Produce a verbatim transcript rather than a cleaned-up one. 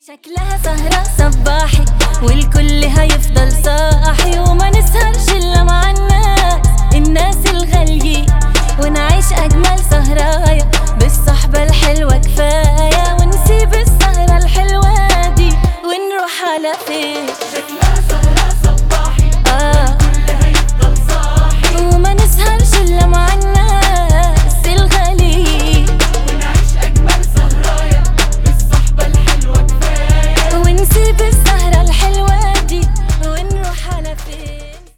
شكلها سهرة صباحي والكل هيفضل صاحي، وما نسهرش إلا مع الناس الناس الغاليين، ونعيش أجمل سهرايا بالصحبة الحلوة كفاية، ونسيب السهرة الحلوة دي ونروح على فين. شكلها سهرة